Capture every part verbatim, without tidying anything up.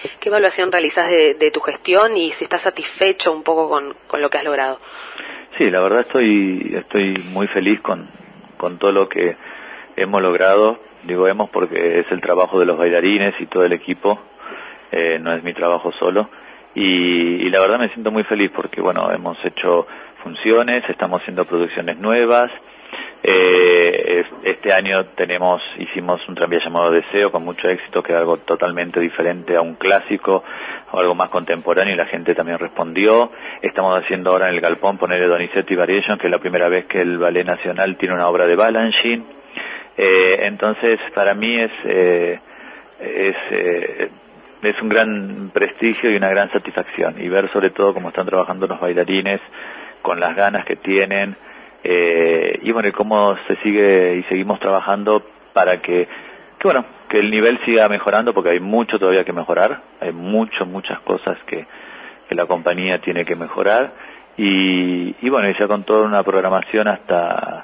¿Qué evaluación realizás de, de tu gestión y si estás satisfecho un poco con, con lo que has logrado? Sí, la verdad estoy estoy muy feliz con, con todo lo que hemos logrado. Digo hemos porque es el trabajo de los bailarines y todo el equipo, eh, no es mi trabajo solo. Y, y la verdad me siento muy feliz porque, bueno, hemos hecho funciones, estamos haciendo producciones nuevas. Eh, este año tenemos, hicimos un tranvía llamado Deseo con mucho éxito, que es algo totalmente diferente a un clásico, o algo más contemporáneo, y la gente también respondió. Estamos haciendo ahora en el Galpón ponerle Donizetti Variation, que es la primera vez que el Ballet Nacional tiene una obra de Balanchine. Eh, entonces, para mí es, eh, es, eh, es un gran prestigio y una gran satisfacción, y ver sobre todo cómo están trabajando los bailarines, con las ganas que tienen. Eh, y bueno, y cómo se sigue y seguimos trabajando para que, que bueno, que el nivel siga mejorando, porque hay mucho todavía que mejorar, hay mucho, muchas cosas que, que la compañía tiene que mejorar, y, y bueno, y ya con toda una programación hasta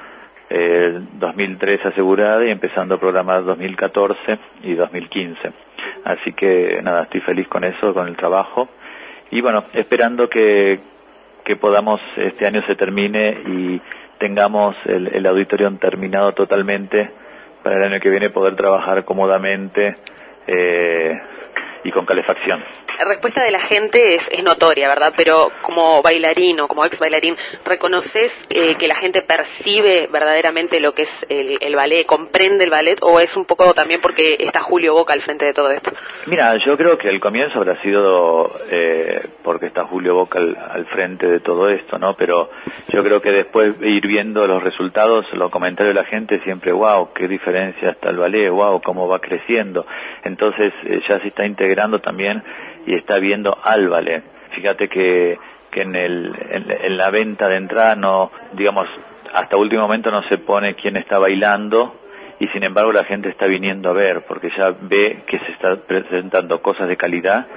eh, dos mil trece asegurada, y empezando a programar dos mil catorce y dos mil quince. Así que nada, estoy feliz con eso, con el trabajo, y bueno, esperando que que podamos, este año se termine y tengamos el, el auditorium terminado totalmente para el año que viene, poder trabajar cómodamente eh, y con calefacción. La respuesta de la gente es, es notoria, ¿verdad? Pero como bailarín o como ex bailarín, ¿reconoces eh, que la gente percibe verdaderamente lo que es el, el ballet, comprende el ballet, o es un poco también porque está Julio Boca al frente de todo esto? Mira, yo creo que el comienzo habrá sido eh, porque está Julio Boca al, al frente de todo esto, ¿no? Pero yo creo que después ir viendo los resultados, los comentarios de la gente, siempre, wow, qué diferencia está el ballet, wow, cómo va creciendo. Entonces eh, ya se está integrando también y está viendo al ballet. Fíjate que, que en, el, en, en la venta de entrada no, digamos, hasta último momento no se pone quién está bailando, y sin embargo la gente está viniendo a ver, porque ya ve que se está presentando cosas de calidad,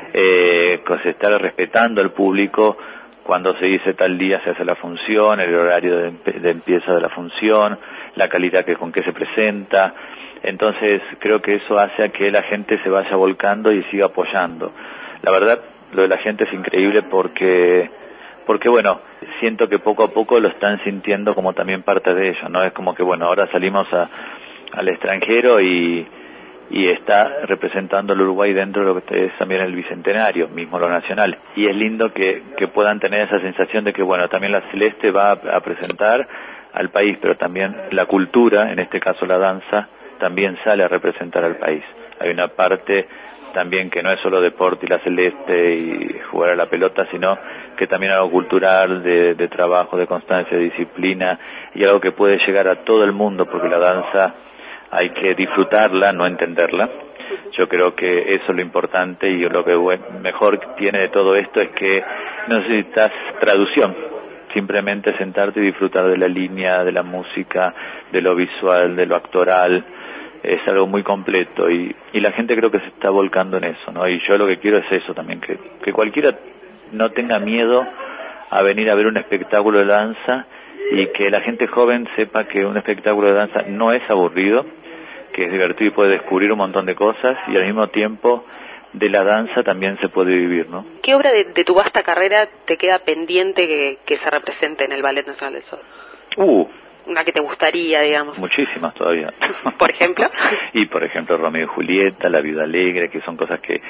eh, que se está respetando el público. Cuando se dice tal día se hace la función, el horario de, de empieza de la función, la calidad que con que se presenta. Entonces creo que eso hace a que la gente se vaya volcando y siga apoyando. La verdad, lo de la gente es increíble porque, porque bueno, siento que poco a poco lo están sintiendo como también parte de ello, ¿no? Es como que, bueno, ahora salimos a, al extranjero y, y está representando al Uruguay dentro de lo que es también el Bicentenario, mismo lo nacional. Y es lindo que, que puedan tener esa sensación de que, bueno, también la Celeste va a, a presentar al país, pero también la cultura, en este caso la danza, también sale a representar al país. Hay una parte también que no es solo deporte y la Celeste y jugar a la pelota, sino que también algo cultural, de, de trabajo, de constancia, de disciplina, y algo que puede llegar a todo el mundo, porque la danza hay que disfrutarla, no entenderla. Yo creo que eso es lo importante, y lo que mejor tiene de todo esto es que no necesitas traducción, simplemente sentarte y disfrutar de la línea, de la música, de lo visual, de lo actoral. Es algo muy completo, y, y la gente creo que se está volcando en eso, ¿no? Y yo lo que quiero es eso también, que, que cualquiera no tenga miedo a venir a ver un espectáculo de danza, y que la gente joven sepa que un espectáculo de danza no es aburrido, que es divertido y puede descubrir un montón de cosas, y al mismo tiempo de la danza también se puede vivir, ¿no? ¿Qué obra de, de tu vasta carrera te queda pendiente que, que se represente en el Ballet Nacional del Sol? Uh, Una que te gustaría, digamos. Muchísimas todavía. ¿Por ejemplo? Y por ejemplo Romeo y Julieta, La Viuda Alegre, que son cosas que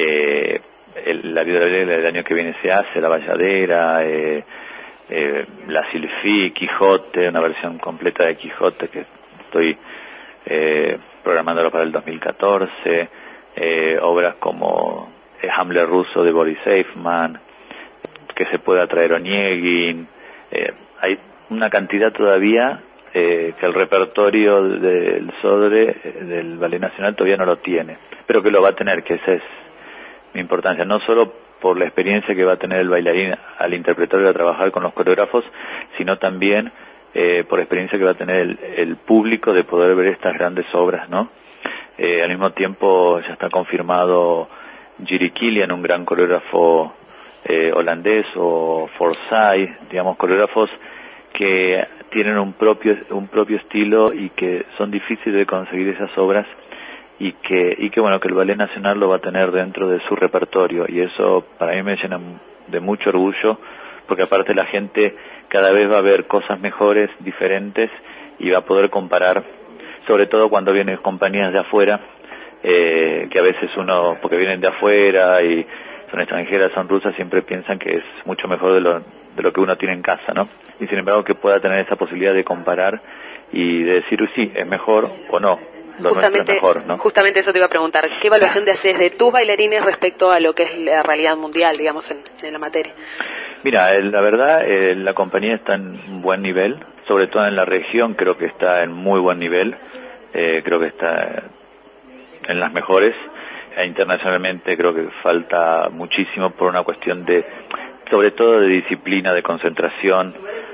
eh, el, La Viuda Alegre el año que viene se hace, La Valladera, eh, eh, La Silfí, Quijote, una versión completa de Quijote que estoy eh, programándolo para el dos mil catorce, eh, obras como eh, Hamlet ruso de Boris Eifman, que se pueda traer Oñeguin, eh, hay una cantidad todavía eh, que el repertorio del Sodre, eh, del Ballet Nacional, todavía no lo tiene, pero que lo va a tener, que esa es mi importancia, no solo por la experiencia que va a tener el bailarín al interpretar y a trabajar con los coreógrafos, sino también eh, por la experiencia que va a tener el, el público de poder ver estas grandes obras, ¿no? Eh, al mismo tiempo ya está confirmado Jiri Kilian, un gran coreógrafo eh, holandés, o Forsyth, digamos, coreógrafos que tienen un propio un propio estilo y que son difíciles de conseguir esas obras, y que, y que bueno, que el Ballet Nacional lo va a tener dentro de su repertorio, y eso para mí me llena de mucho orgullo, porque aparte la gente cada vez va a ver cosas mejores, diferentes, y va a poder comparar, sobre todo cuando vienen compañías de afuera, eh, que a veces uno, porque vienen de afuera y son extranjeras, son rusas, siempre piensan que es mucho mejor de lo, de lo que uno tiene en casa, ¿no? Y sin embargo que pueda tener esa posibilidad de comparar y de decir, sí, es mejor o no, lo nuestro es mejor, ¿no? Justamente eso te iba a preguntar, ¿qué evaluación te haces de tus bailarines respecto a lo que es la realidad mundial, digamos, en, en la materia? Mira, eh, la verdad, eh, la compañía está en buen nivel, sobre todo en la región creo que está en muy buen nivel, eh, creo que está en las mejores, e internacionalmente creo que falta muchísimo por una cuestión de, sobre todo de disciplina, de concentración,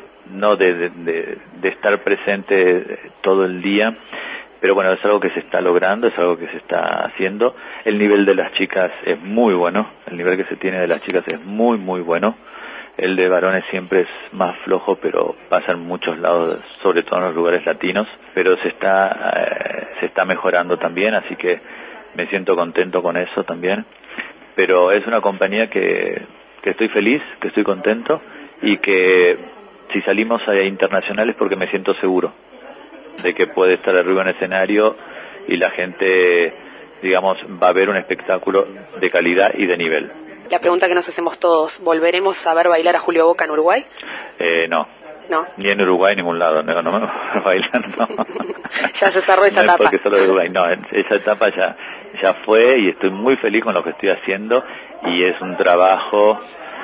no de, de, de, de estar presente todo el día, pero bueno, es algo que se está logrando, es algo que se está haciendo. El nivel de las chicas es muy bueno, el nivel que se tiene de las chicas es muy, muy bueno. El de varones siempre es más flojo, pero pasa en muchos lados, sobre todo en los lugares latinos, pero se está, eh, se está mejorando también, así que me siento contento con eso también. Pero es una compañía que, que estoy feliz, que estoy contento, y que si salimos a internacionales porque me siento seguro de que puede estar arriba en escenario y la gente, digamos, va a ver un espectáculo de calidad y de nivel. La pregunta que nos hacemos todos, ¿volveremos a ver bailar a Julio Boca en Uruguay? Eh, no. No. Ni en Uruguay, ni en ningún lado. No, no me voy a bailar, no. Ya se cerró esa no etapa. Es porque solo de Uruguay, no, esa etapa ya, ya fue, y estoy muy feliz con lo que estoy haciendo, y es un trabajo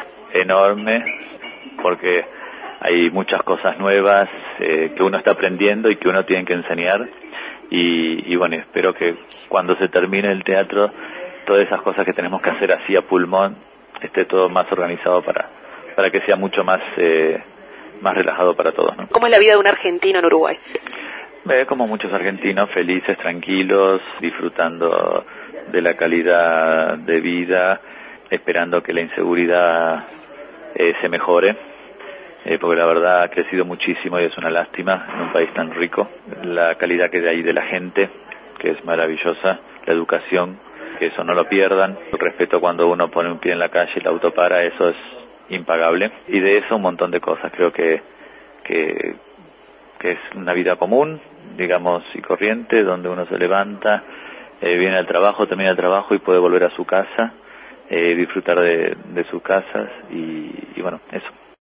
enorme, porque hay muchas cosas nuevas eh, que uno está aprendiendo y que uno tiene que enseñar, y, y bueno, espero que cuando se termine el teatro, todas esas cosas que tenemos que hacer así a pulmón, esté todo más organizado para, para que sea mucho más, eh, más relajado para todos, ¿no? ¿Cómo es la vida de un argentino en Uruguay? Eh, como muchos argentinos, felices, tranquilos, disfrutando de la calidad de vida, esperando que la inseguridad eh, se mejore, eh, porque la verdad ha crecido muchísimo y es una lástima en un país tan rico. La calidad que hay de la gente, que es maravillosa, la educación, que eso no lo pierdan, el respeto cuando uno pone un pie en la calle y el auto para, eso es impagable, y de eso un montón de cosas. Creo que, que, que es una vida común, digamos, y corriente, donde uno se levanta, eh, viene al trabajo, termina el trabajo y puede volver a su casa, eh, disfrutar de, de sus casas, y, y bueno, eso.